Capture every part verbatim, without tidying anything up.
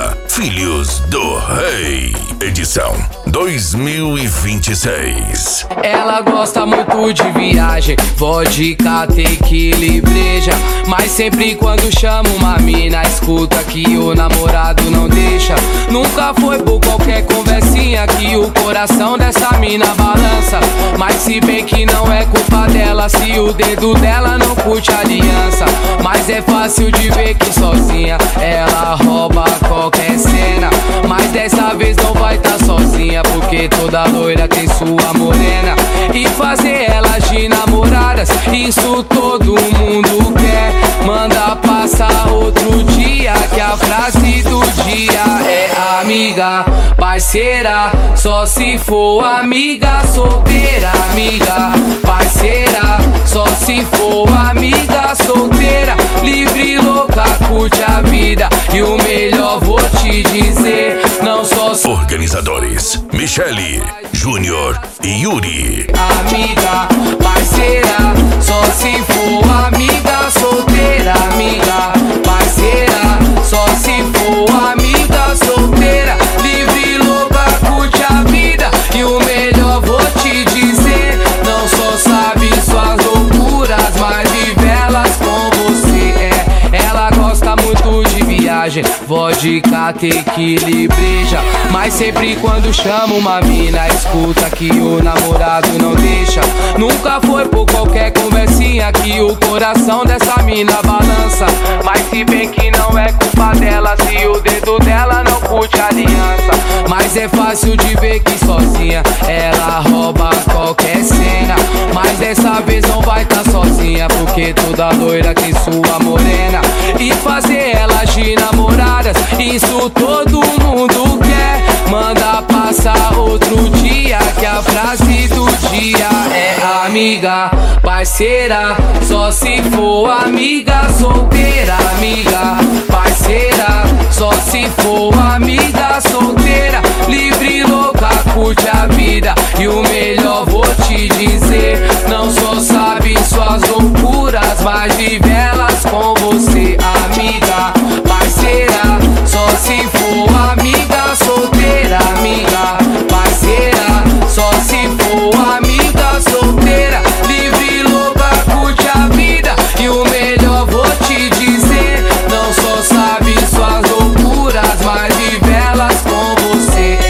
programa Filhos do Rei, edição dois mil e vinte e seis. Ela gosta muito de viagem, vodka, tequila e breja, mas sempre quando chama uma mina, escuta que o namorado não deixa. Nunca foi por qualquer conversinha que o coração dessa mina balança. Mas se bem que não é culpa dela se o dedo dela não curte a aliança. Mas é fácil de ver que sozinha ela rouba qualquer cena. Mas dessa vez não vai tá sozinha, porque toda loira tem sua morena. E fazer elas de namoradas, isso todo mundo quer. Manda passar outro dia, que a frase do dia é amiga, parceira, só se for amiga solteira. Amiga, parceira, só se for amiga solteira. Livre, louca, curte a vida, e o melhor vou te dizer, não só so... Organizadores Michele, Júnior e Yuri. Amiga, parceira, só se for amiga solteira. Amiga, parceira, só se for amiga solteira. Livre, louca, curte a vida, e o melhor vou te dizer, não só sabe suas loucuras, mas vive elas com você. É, ela gosta muito de viagem, vodka, tequila e breja, mas sempre quando chama uma mina, escuta que o namorado não deixa. Nunca foi por qualquer conversinha que o coração dessa mina balança. Mas se bem que não é culpa dela se o dedo dela não curte a aliança. Mas é fácil de ver que sozinha ela rouba qualquer cena. Mas dessa vez não vai tá sozinha, porque toda loira tem sua morena. E fazer elas de namoradas, isso todo mundo quer. Manda passar outro dia, que a frase do dia é amiga, parceira, só se for amiga solteira. Amiga, parceira, só se for amiga solteira. Livre, louca, curte a vida, e o melhor vou te dizer, não só sabe suas loucuras, mas vive elas com você. Amiga, parceira, só se for amiga solteira. Amiga, parceira, só se for amiga solteira. Livre, louca, curte a vida, e o melhor vou te dizer, não só sabe suas loucuras, mas vive elas com você.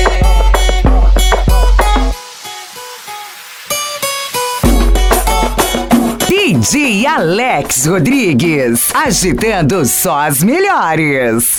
D J Alex Rodrigues, agitando só as melhores.